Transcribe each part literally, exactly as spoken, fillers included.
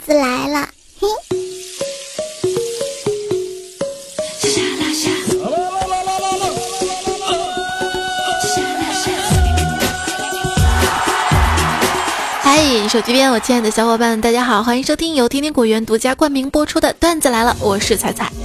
子来了，嘿。 嗨，手机边我亲爱的小伙伴大家好，欢迎收听由天天果园独家冠名播出的段子来了，我是彩彩。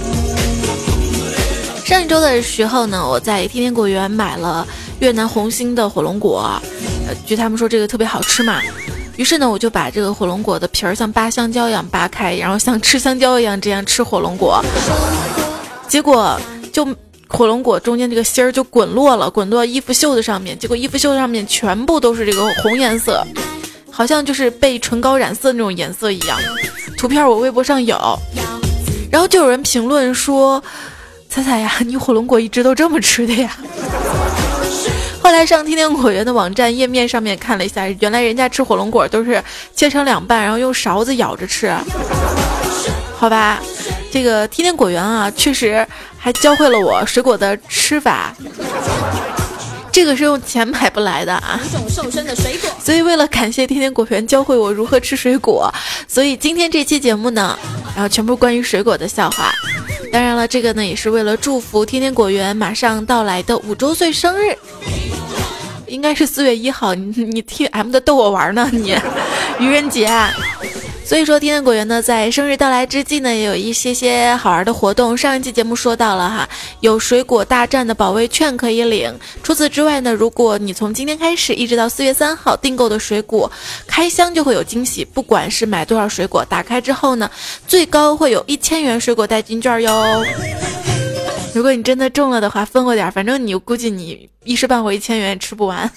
上一周的时候呢，我在天天果园买了越南红心的火龙果，呃，据他们说这个特别好吃嘛，于是呢我就把这个火龙果的皮儿像扒香蕉一样扒开，然后像吃香蕉一样这样吃火龙果，结果就火龙果中间这个芯儿就滚落了，滚落衣服袖子上面，结果衣服袖子上面全部都是这个红颜色，好像就是被唇膏染色那种颜色一样。图片我微博上有，然后就有人评论说，彩彩呀，你火龙果一直都这么吃的呀？后来上天天果园的网站页面上面看了一下，原来人家吃火龙果都是切成两半，然后用勺子舀着吃。好吧，这个天天果园啊，确实还教会了我水果的吃法。这个是用钱买不来的啊！所以为了感谢天天果园教会我如何吃水果，所以今天这期节目呢，然后全部关于水果的笑话。当然了，这个呢也是为了祝福天天果园马上到来的五周岁生日，应该是四月一号。你你 T M 的逗我玩呢，你愚人节啊！所以说天天果园呢在生日到来之际呢，也有一些些好玩的活动。上一期节目说到了哈，有水果大战的保卫券可以领。除此之外呢，如果你从今天开始一直到四月三号订购的水果开箱就会有惊喜，不管是买多少水果，打开之后呢，最高会有一千元水果代金券哟。如果你真的中了的话，分我点，反正你估计你一时半会一千元也吃不完。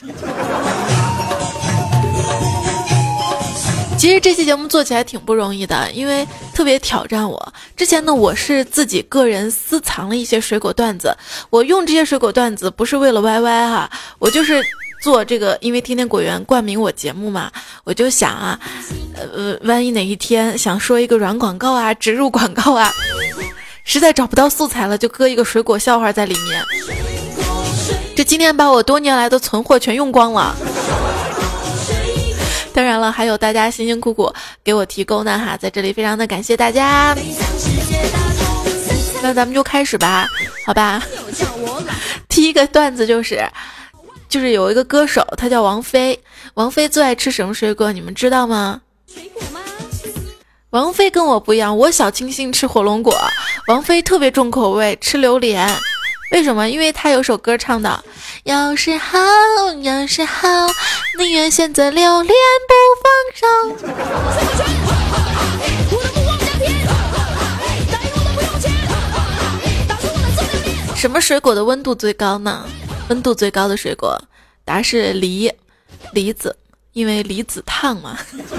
其实这期节目做起来挺不容易的，因为特别挑战我。之前呢，我是自己个人私藏了一些水果段子，我用这些水果段子不是为了 Y Y 哈，我就是做这个，因为天天果园冠名我节目嘛，我就想啊，呃，万一哪一天想说一个软广告啊，植入广告啊，实在找不到素材了，就搁一个水果笑话在里面。这今天把我多年来的存货全用光了。当然了，还有大家辛辛苦苦给我提供的哈，在这里非常的感谢大家。那咱们就开始吧，好吧？第一个段子就是，就是有一个歌手，他叫王菲。王菲最爱吃什么水果？你们知道吗？水果吗？王菲跟我不一样，我小清新吃火龙果，王菲特别重口味，吃榴莲。为什么？因为他有首歌唱的，要是好，要是好，宁愿选择榴莲不放手。什么水果的温度最高呢？温度最高的水果，答案是梨，梨子，因为梨子烫嘛。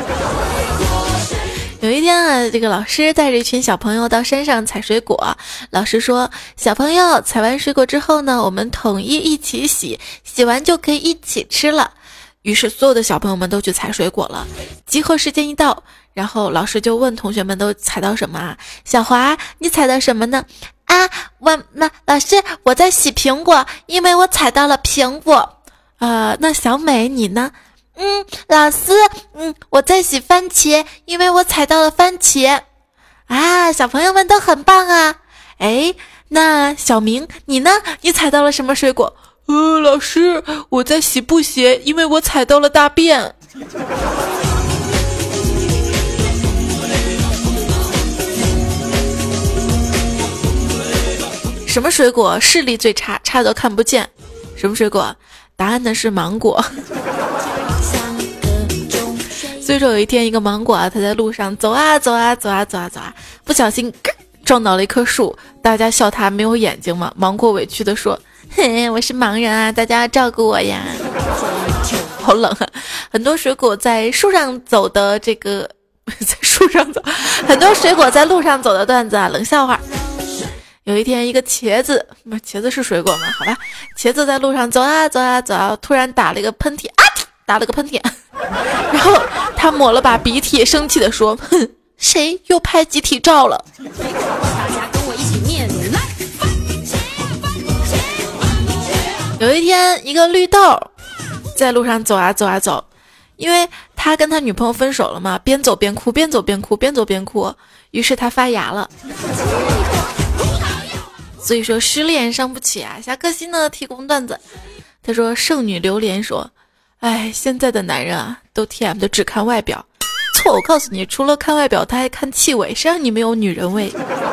有一天啊，这个老师带着一群小朋友到山上采水果。老师说，小朋友采完水果之后呢，我们统一一起洗，洗完就可以一起吃了。于是所有的小朋友们都去采水果了。集合时间一到，然后老师就问同学们都采到什么啊？小华，你采到什么呢？啊，我那老师，我在洗苹果，因为我采到了苹果。啊、呃，那小美你呢？嗯，老师，嗯，我在洗番茄，因为我采到了番茄。啊，小朋友们都很棒啊。哎，那小明你呢？你采到了什么水果？呃，老师，我在洗布鞋，因为我采到了大便。什么水果视力最差，差都看不见？什么水果？答案呢是芒果。所以说有一天一个芒果啊，他在路上走啊走啊走啊走啊走啊，不小心撞到了一棵树，大家笑他没有眼睛嘛。芒果委屈的说，嘿，我是盲人啊，大家要照顾我呀。好冷啊！很多水果在树上走的这个在树上走，很多水果在路上走的段子啊，冷笑话。有一天一个茄子，茄子是水果吗？好吧，茄子在路上走啊走啊走啊，突然打了一个喷嚏啊，打了个喷嚏，然后他抹了把鼻涕，生气的说，哼，谁又拍集体照了？大家跟我一起念来。有一天一个绿豆在路上走啊走啊走， 因为他跟他女朋友分手了嘛，边走边哭，边走边哭，边走边哭，于是他发芽了。所以说失恋伤不起啊。下课期呢提供段子，他说剩女榴莲说，哎，现在的男人啊都 T M 的只看外表，错，我告诉你，除了看外表他还看气味，谁让你没有女人味。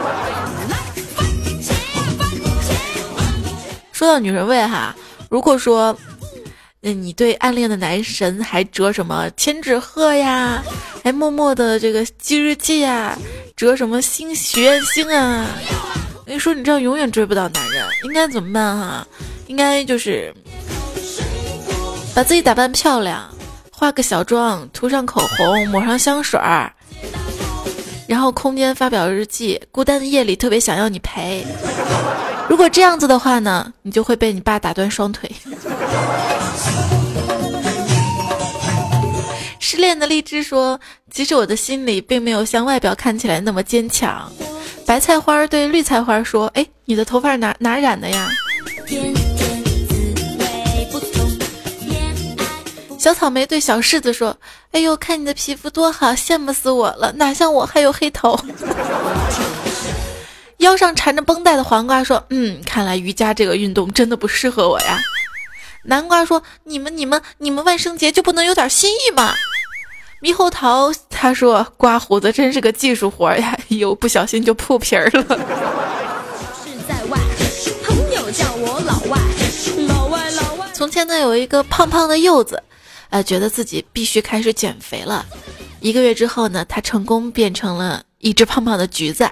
说到女人味哈，如果说你对暗恋的男神还折什么千纸鹤呀，还默默的这个记日记呀，折什么星许愿星啊，我跟你说你这样永远追不到男人，应该怎么办哈？应该就是把自己打扮漂亮，化个小妆，涂上口红，抹上香水儿，然后空间发表日记，孤单的夜里特别想要你陪。如果这样子的话呢，你就会被你爸打断双腿。失恋的荔枝说，其实我的心里并没有像外表看起来那么坚强。白菜花对绿菜花说，哎，你的头发哪哪染的呀？小草莓对小柿子说，哎呦，看你的皮肤多好，羡慕死我了，哪像我还有黑头。腰上缠着绷带的黄瓜说，嗯，看来瑜伽这个运动真的不适合我呀。南瓜说，你们你们你们万圣节就不能有点新意吗？猕猴桃他说，刮胡子真是个技术活呀，有不小心就破皮儿了。从前呢有一个胖胖的柚子，呃，觉得自己必须开始减肥了。一个月之后呢，他成功变成了一只胖胖的橘子。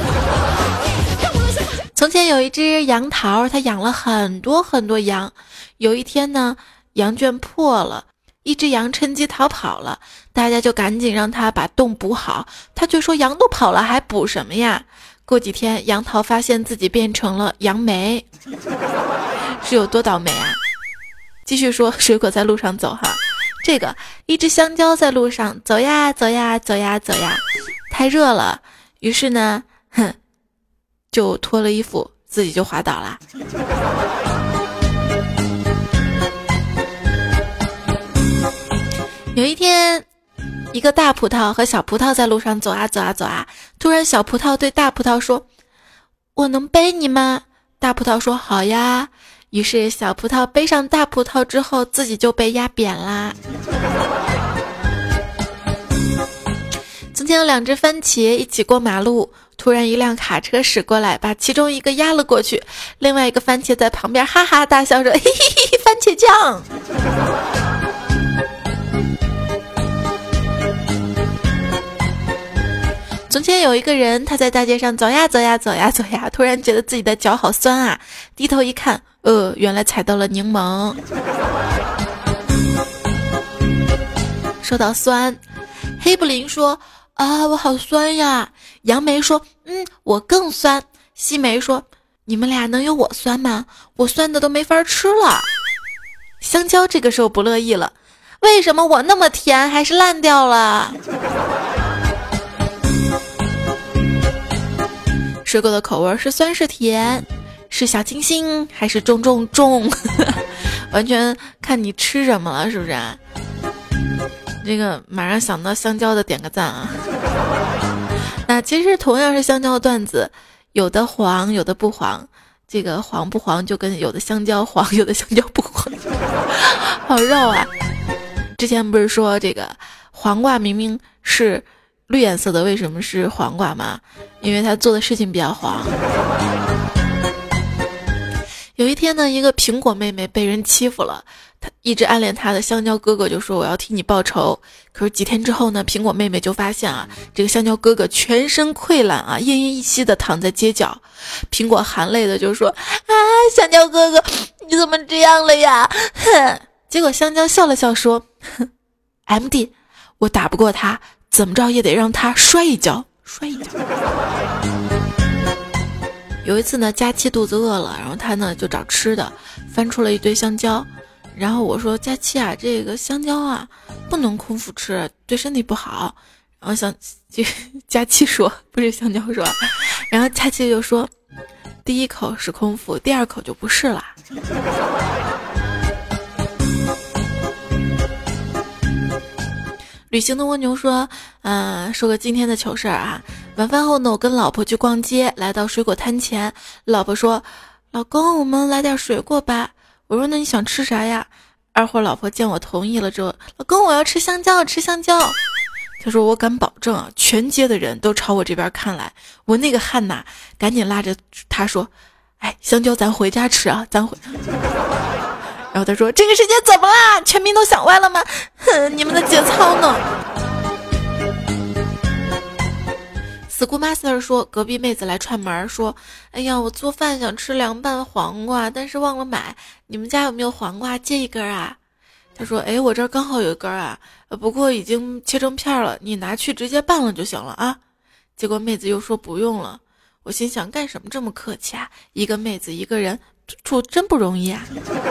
从前有一只杨桃，它养了很多很多羊。有一天呢，羊圈破了，一只羊趁机逃跑了，大家就赶紧让它把洞补好。他却说，羊都跑了还补什么呀？过几天，杨桃发现自己变成了杨梅，是有多倒霉啊？继续说水果在路上走哈，这个一只香蕉在路上走呀走呀走呀走呀，太热了，于是呢，哼，就脱了衣服，自己就滑倒了。有一天，一个大葡萄和小葡萄在路上走啊走啊走啊，突然小葡萄对大葡萄说，我能背你吗？大葡萄说，好呀。于是小葡萄背上大葡萄之后，自己就被压扁啦。从前有两只番茄一起过马路，突然一辆卡车驶过来，把其中一个压了过去，另外一个番茄在旁边哈哈大笑说，嘿嘿嘿，番茄酱。从前有一个人，他在大街上走呀走呀走呀走呀，突然觉得自己的脚好酸啊，低头一看，呃，原来踩到了柠檬。说到酸，黑布林说，啊，我好酸呀。杨梅说，嗯，我更酸。西梅说，你们俩能有我酸吗？我酸的都没法吃了。香蕉这个时候不乐意了，为什么我那么甜还是烂掉了？水果的口味是酸是甜，是小清新还是重重重？完全看你吃什么了，是不是？这个马上想到香蕉的点个赞啊！那其实同样是香蕉的段子，有的黄，有的不黄。这个黄不黄就跟有的香蕉黄，有的香蕉不黄，好绕啊！之前不是说这个黄瓜明明是绿颜色的，为什么是黄瓜吗？因为他做的事情比较黄。有一天呢，一个苹果妹妹被人欺负了，她一直暗恋她的香蕉哥哥就说，我要替你报仇。可是几天之后呢，苹果妹妹就发现啊，这个香蕉哥哥全身溃烂啊，奄奄一息的躺在街角。苹果含泪的就说，啊，香蕉哥哥你怎么这样了呀？哼！结果香蕉笑了笑说，哼 M D 我打不过他，怎么着也得让他摔一跤，摔一跤。有一次呢，佳期肚子饿了，然后他呢就找吃的，翻出了一堆香蕉。然后我说，佳期啊，这个香蕉啊不能空腹吃，对身体不好。然后香佳期说，不是香蕉说，然后佳期就说，第一口是空腹，第二口就不是啦。 旅行的蜗牛说，嗯、呃，说个今天的糗事儿啊。晚饭后呢，我跟老婆去逛街，来到水果摊前，老婆说，老公，我们来点水果吧。我说，那你想吃啥呀？二货老婆见我同意了之后，老公，我要吃香蕉，吃香蕉。他说，我敢保证啊，全街的人都朝我这边看来。我那个汉娜赶紧拉着他说，哎，香蕉咱回家吃啊，咱回。然后他说，这个世界怎么啦？全民都想歪了吗？哼，你们的节操呢？Schoolmaster 说，隔壁妹子来串门说，哎呀，我做饭想吃凉拌黄瓜，但是忘了买，你们家有没有黄瓜，借一根啊？他说，哎，我这儿刚好有一根啊，不过已经切成片了，你拿去直接拌了就行了啊。结果妹子又说不用了，我心想，干什么这么客气啊？一个妹子一个人处真不容易啊。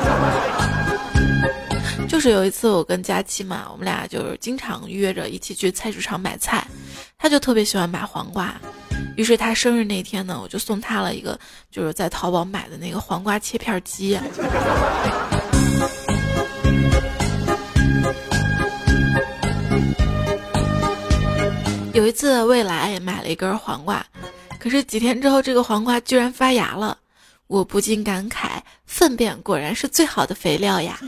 就是有一次我跟佳期嘛，我们俩就是经常约着一起去菜市场买菜，他就特别喜欢买黄瓜，于是他生日那天呢，我就送他了一个就是在淘宝买的那个黄瓜切片机。有一次未来买了一根黄瓜，可是几天之后这个黄瓜居然发芽了，我不禁感慨，粪便果然是最好的肥料呀。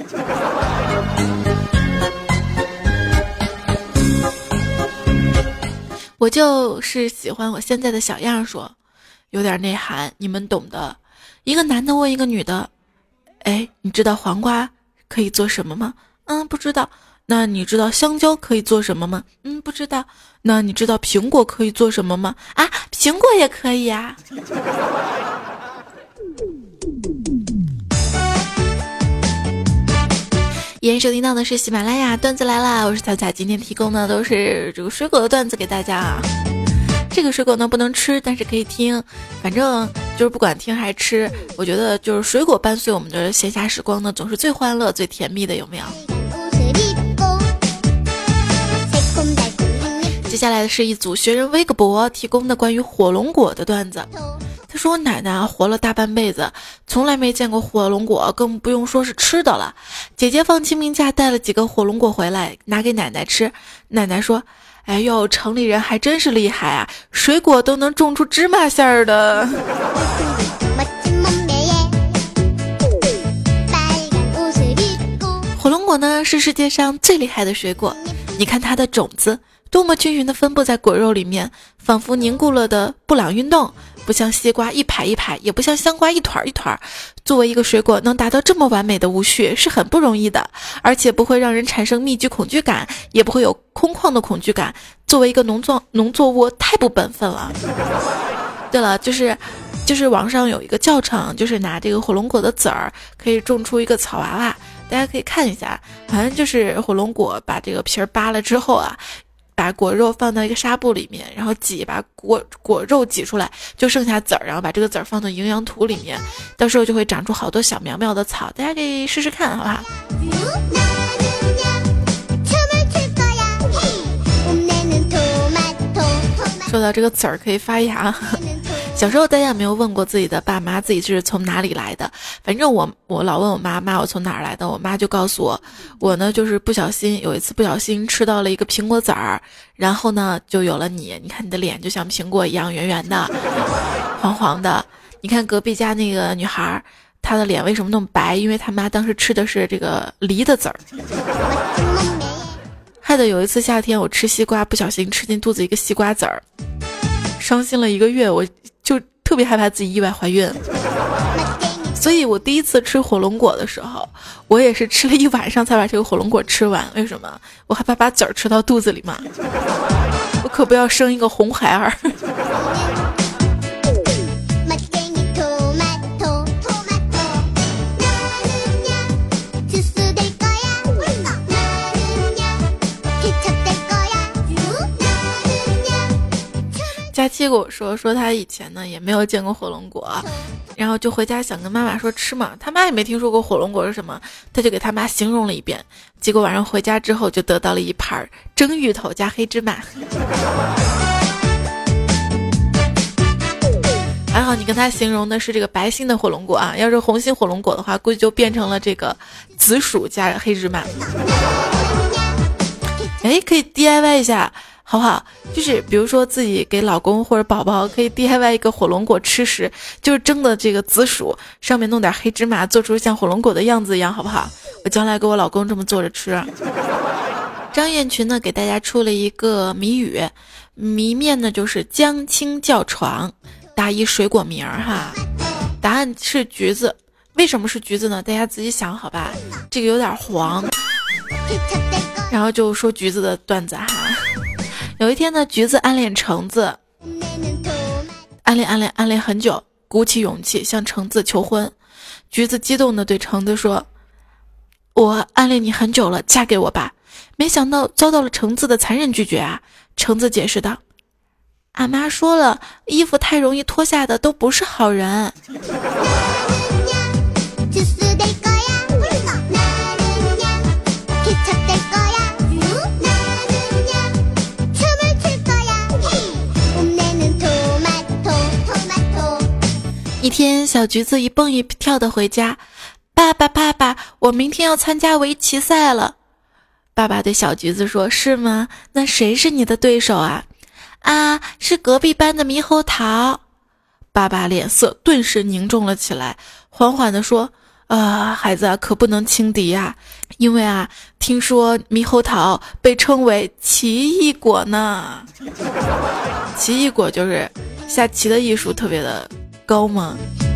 我就是喜欢我现在的小样说，有点内涵，你们懂的。一个男的问一个女的，哎，你知道黄瓜可以做什么吗？嗯，不知道。那你知道香蕉可以做什么吗？嗯，不知道。那你知道苹果可以做什么吗？啊，苹果也可以啊。依然收听到的是喜马拉雅段子来啦，我是彩彩，今天提供的都是这个水果的段子给大家啊。这个水果呢不能吃，但是可以听，反正就是不管听还是吃，我觉得就是水果伴随我们的闲暇时光呢，总是最欢乐最甜蜜的，有没有？接下来的是一组学人微博提供的关于火龙果的段子。他说，我奶奶活了大半辈子，从来没见过火龙果，更不用说是吃的了。姐姐放清明假带了几个火龙果回来，拿给奶奶吃。奶奶说，哎呦，城里人还真是厉害啊，水果都能种出芝麻馅儿的。火龙果呢是世界上最厉害的水果，你看它的种子多么均匀地分布在果肉里面，仿佛凝固了的布朗运动，不像西瓜一排一排，也不像香瓜一团一团。作为一个水果能达到这么完美的无序是很不容易的，而且不会让人产生密集恐惧感，也不会有空旷的恐惧感。作为一个农作农作物太不本分了。对了，就是就是网上有一个教程，就是拿这个火龙果的籽儿可以种出一个草娃娃，大家可以看一下，好像就是火龙果把这个皮儿扒了之后啊，把果肉放到一个纱布里面，然后挤，把果果肉挤出来，就剩下籽儿，然后把这个籽儿放到营养土里面，到时候就会长出好多小苗苗的草，大家可以试试看，好不好？说到这个籽儿可以发芽，小时候大家有没有问过自己的爸妈自己是从哪里来的？反正我我老问我妈妈我从哪儿来的，我妈就告诉我，我呢就是不小心有一次不小心吃到了一个苹果籽儿，然后呢就有了你。你看你的脸就像苹果一样圆圆的黄黄的，你看隔壁家那个女孩她的脸为什么那么白？因为她妈当时吃的是这个梨的籽儿。害得有一次夏天我吃西瓜，不小心吃进肚子一个西瓜籽儿，伤心了一个月，我就特别害怕自己意外怀孕。所以我第一次吃火龙果的时候，我也是吃了一晚上才把这个火龙果吃完。为什么？我害怕把籽儿吃到肚子里嘛，我可不要生一个红孩儿。佳期跟我说说他以前呢也没有见过火龙果，然后就回家想跟妈妈说吃嘛，他妈也没听说过火龙果是什么，他就给他妈形容了一遍，结果晚上回家之后就得到了一盘蒸芋头加黑芝麻。还好你跟他形容的是这个白心的火龙果啊，要是红心火龙果的话，估计就变成了这个紫薯加黑芝麻。 哎，可以 D I Y 一下好不好？就是比如说自己给老公或者宝宝可以 D I Y 一个火龙果吃食，就是蒸的这个紫薯，上面弄点黑芝麻，做出像火龙果的样子一样，好不好？我将来给我老公这么做着吃。张艳群呢给大家出了一个谜语，谜面呢就是江青叫床，答一水果名儿哈，答案是橘子。为什么是橘子呢？大家自己想好吧，这个有点黄。然后就说橘子的段子哈。有一天呢，橘子暗恋橙子，暗恋暗恋暗恋很久，鼓起勇气向橙子求婚。橘子激动地对橙子说：我暗恋你很久了，嫁给我吧。没想到遭到了橙子的残忍拒绝啊！橙子解释道：俺妈说了，衣服太容易脱下的都不是好人。一天，小橘子一蹦一跳的回家，爸爸爸爸，我明天要参加围棋赛了。爸爸对小橘子说：是吗？那谁是你的对手啊？啊，是隔壁班的猕猴桃。爸爸脸色顿时凝重了起来，缓缓地说：啊，孩子可不能轻敌啊，因为啊，听说猕猴桃被称为奇异果呢。奇异果就是下棋的艺术特别的高吗？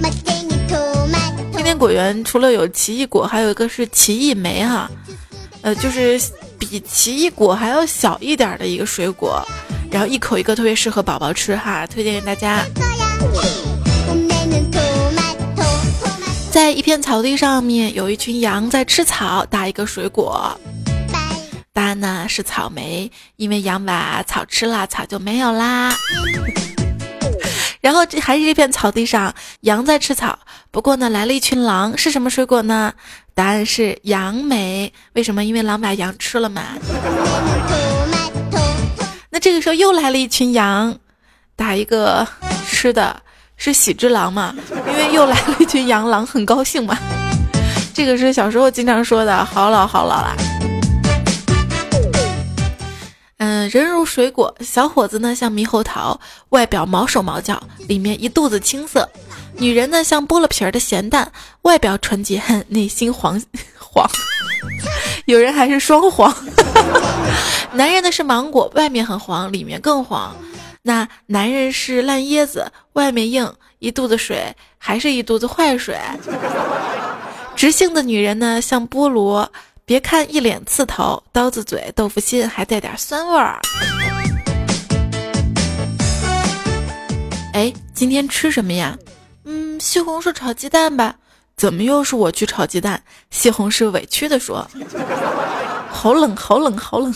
天天果园除了有奇异果，还有一个是奇异莓哈，呃，就是比奇异果还要小一点的一个水果，然后一口一个，特别适合宝宝吃哈，推荐给大家。在一片草地上面，有一群羊在吃草，打一个水果，答案呢是草莓，因为羊把草吃了，草就没有啦。然后这还是这片草地上，羊在吃草，不过呢来了一群狼，是什么水果呢？答案是杨梅。为什么？因为狼把羊吃了嘛。那这个时候又来了一群羊，打一个吃的，是喜之郎嘛，因为又来了一群羊，狼很高兴嘛。这个是小时候经常说的，好老好老啦。嗯，人如水果，小伙子呢像猕猴桃，外表毛手毛脚，里面一肚子青涩；女人呢像剥了皮儿的咸蛋，外表纯洁，内心黄黄。有人还是双黄。男人的是芒果，外面很黄，里面更黄。那男人是烂椰子，外面硬，一肚子水，还是一肚子坏水。直性的女人呢像菠萝，别看一脸刺头，刀子嘴豆腐心，还带点酸味儿。哎，今天吃什么呀？嗯，西红柿炒鸡蛋吧。怎么又是我去炒鸡蛋？西红柿委屈地说。好冷好冷好冷。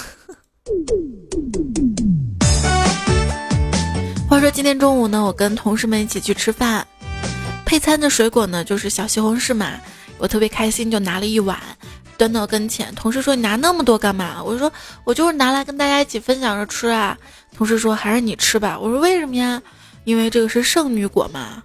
话说今天中午呢，我跟同事们一起去吃饭，配餐的水果呢就是小西红柿嘛，我特别开心，就拿了一碗端到跟前。同事说你拿那么多干嘛？我说我就是拿来跟大家一起分享着吃啊。同事说还是你吃吧。我说为什么呀？因为这个是圣女果嘛。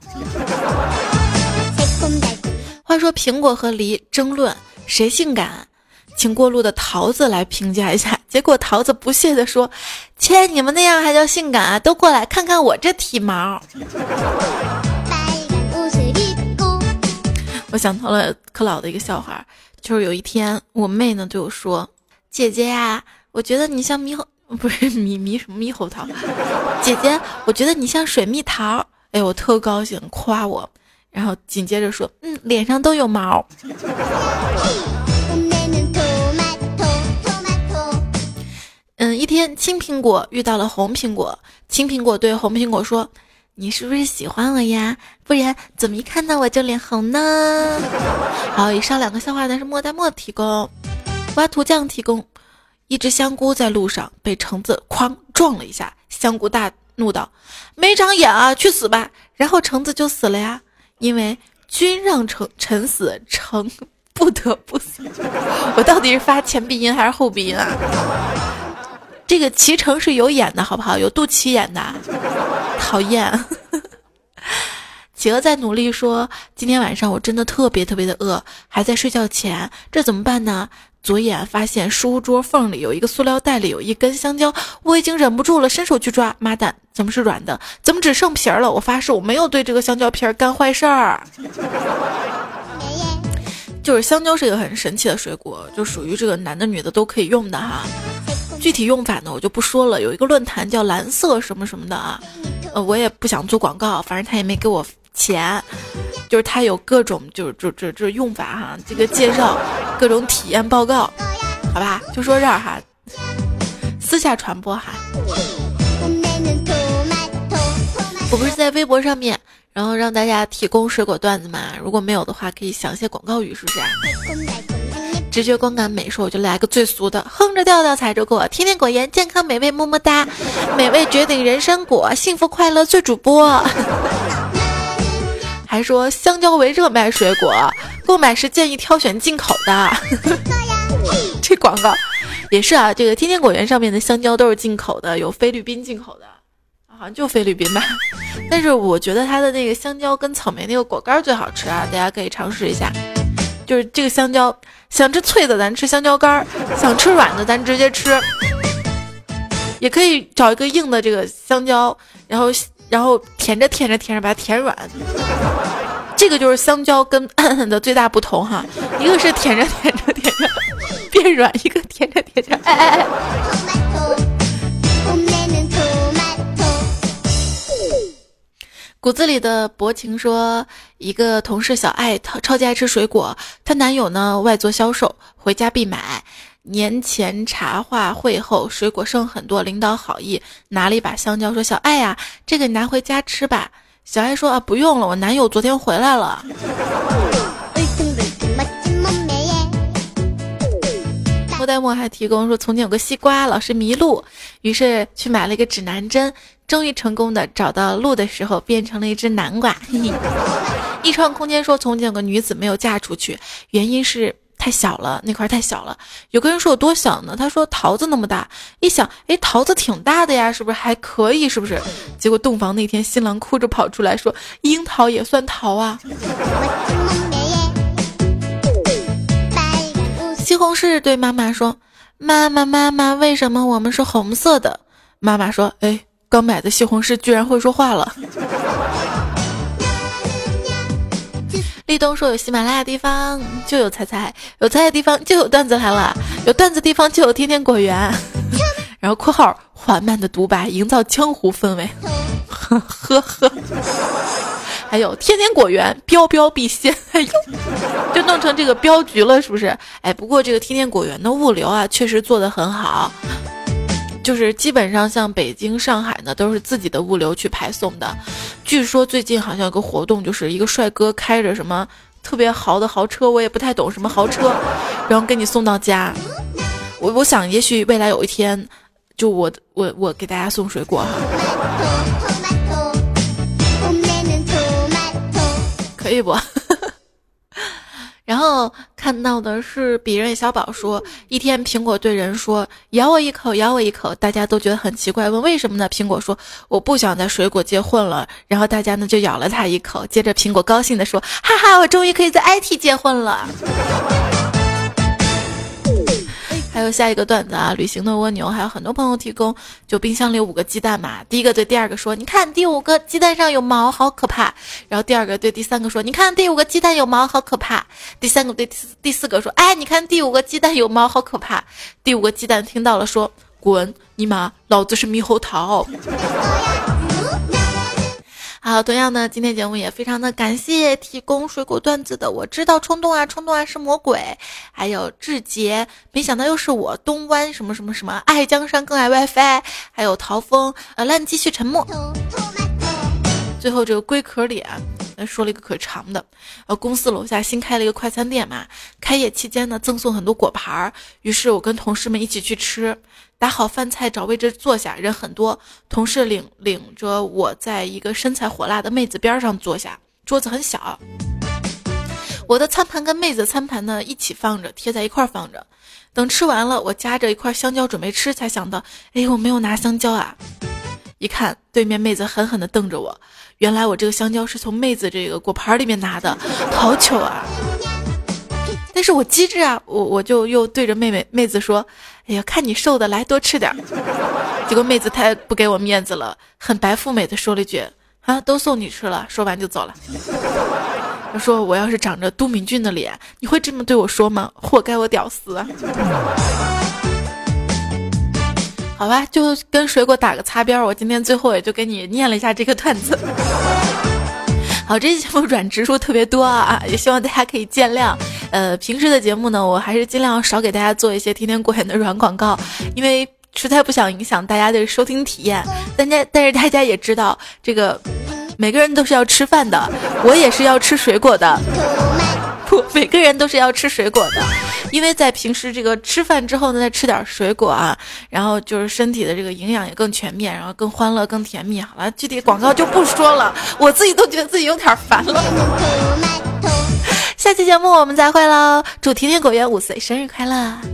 话说苹果和梨争论谁性感，请过路的桃子来评价一下。结果桃子不屑地说：切，你们那样还叫性感啊？都过来看看我这体毛。我想到了可老的一个笑话，就是有一天我妹呢对我说：姐姐呀，我觉得你像猕猴不是猕猕什么猕猴桃，姐姐我觉得你像水蜜桃。哎，我特高兴，夸我，然后紧接着说：嗯，脸上都有毛。嗯，一天青苹果遇到了红苹果，青苹果对红苹果说：你是不是喜欢我呀？不然怎么一看到我就脸红呢？好，以上两个笑话呢是莫大莫提供，挖图酱提供。一只香菇在路上被橙子哐撞了一下，香菇大怒道：没长眼啊，去死吧！然后橙子就死了呀，因为君让橙臣死，橙不得不死。我到底是发前鼻音还是后鼻音啊？这个脐橙是有眼的好不好？有肚脐眼的，讨厌。企鹅在努力说：今天晚上我真的特别特别的饿，还在睡觉前，这怎么办呢？ 左眼发现书桌缝里有一个塑料袋里有一根香蕉，我已经忍不住了，伸手去抓，妈蛋，怎么是软的？怎么只剩皮儿了？我发誓我没有对这个香蕉皮儿干坏事儿。就是香蕉是一个很神奇的水果，就属于这个男的女的都可以用的哈。具体用法呢我就不说了，有一个论坛叫蓝色什么什么的啊，呃，我也不想做广告，反正他也没给我钱，就是他有各种就是这这这用法哈，这个介绍各种体验报告，好吧，就说这儿哈，私下传播哈。我不是在微博上面，然后让大家提供水果段子嘛，如果没有的话，可以想些广告语，是不是啊？直觉光感美说，我就来个最俗的，哼着调调踩着果，天天果园健康美味么么哒，美味绝顶人参果，幸福快乐最主播。还说香蕉为热卖水果，购买时建议挑选进口的。这广告也是啊，这个天天果园上面的香蕉都是进口的，有菲律宾进口的，好像就菲律宾吧。但是我觉得它的那个香蕉跟草莓那个果干最好吃啊，大家可以尝试一下。就是这个香蕉，想吃脆的咱吃香蕉干，想吃软的咱直接吃，也可以找一个硬的这个香蕉，然后然后舔着舔着舔着把它舔软。这个就是香蕉跟咳咳的最大不同哈，一个是舔着舔着舔着变软，一个舔着舔着哎哎哎。骨子里的薄情说，一个同事小爱超超级爱吃水果，她男友呢外做销售，回家必买。年前茶话会后，水果剩很多，领导好意拿了一把香蕉说，小爱呀、啊，这个你拿回家吃吧。小爱说啊，不用了，我男友昨天回来了。后代末还提供说，从前有个西瓜老是迷路，于是去买了一个指南针，终于成功的找到路的时候变成了一只南瓜。一创空间说，从前有个女子没有嫁出去，原因是太小了，那块太小了。有个人说有多小呢？他说桃子那么大，一想，哎，桃子挺大的呀，是不是还可以？是不是？结果洞房那天，新郎哭着跑出来说，樱桃也算桃啊。西红柿对妈妈说，妈妈妈妈，为什么我们是红色的？妈妈说，哎，刚买的西红柿居然会说话了。立冬说，有喜马拉雅地方就有彩彩，有彩彩地方就有段子来了，有段子地方就有天天果园。然后括号缓慢的独白营造江湖氛围。呵呵呵。还有天天果园标标必现，哎呦，就弄成这个镖局了，是不是？哎，不过这个天天果园的物流啊，确实做得很好，就是基本上像北京、上海呢，都是自己的物流去派送的。据说最近好像有个活动，就是一个帅哥开着什么特别豪的豪车，我也不太懂什么豪车，然后给你送到家。我我想，也许未来有一天，就我我我给大家送水果哈。可以不？然后看到的是比人小宝说，一天苹果对人说，咬我一口，咬我一口，大家都觉得很奇怪，问为什么呢？苹果说，我不想在水果界混了。然后大家呢就咬了他一口，接着苹果高兴地说，哈哈，我终于可以在 I T 界混了。还有下一个段子啊，旅行的蜗牛，还有很多朋友提供，就冰箱里有五个鸡蛋嘛，第一个对第二个说，你看第五个鸡蛋上有毛，好可怕。然后第二个对第三个说，你看第五个鸡蛋有毛，好可怕。第三个对第四第四个说，哎，你看第五个鸡蛋有毛，好可怕。第五个鸡蛋听到了说，滚你妈，老子是猕猴桃。好，同样呢，今天节目也非常的感谢提供水果段子的，我知道冲动啊，冲动啊是魔鬼，还有志杰，没想到又是我，东湾什么什么什么，爱江山更爱 WiFi， 还有陶峰，呃，烂继续沉默。最后这个龟壳里啊，说了一个可长的，呃，公司楼下新开了一个快餐店嘛，开业期间呢赠送很多果盘，于是我跟同事们一起去吃，打好饭菜找位置坐下，人很多，同事领领着我在一个身材火辣的妹子边上坐下，桌子很小，我的餐盘跟妹子餐盘呢一起放着，贴在一块放着，等吃完了，我夹着一块香蕉准备吃，才想到，哎，我没有拿香蕉啊，一看对面妹子狠狠地瞪着我，原来我这个香蕉是从妹子这个果盘里面拿的，好糗啊！但那是我机智啊，我我就又对着妹妹妹子说，哎呀，看你瘦的，来多吃点。结果妹子太不给我面子了，很白富美的说了一句，啊，都送你吃了，说完就走了。他说我要是长着都敏俊的脸，你会这么对我说吗？活该我屌丝啊。好吧，就跟水果打个擦边，我今天最后也就给你念了一下这个段子。好，这期节目软植入特别多啊，也希望大家可以见谅。呃，平时的节目呢，我还是尽量少给大家做一些天天过瘾的软广告，因为实在不想影响大家的收听体验。大家，但是大家也知道，这个每个人都是要吃饭的，我也是要吃水果的。不，每个人都是要吃水果的，因为在平时这个吃饭之后呢，再吃点水果啊，然后就是身体的这个营养也更全面，然后更欢乐、更甜蜜。好了，具体广告就不说了，我自己都觉得自己有点烦了。下期节目我们再会喽，祝甜甜果园五岁生日快乐！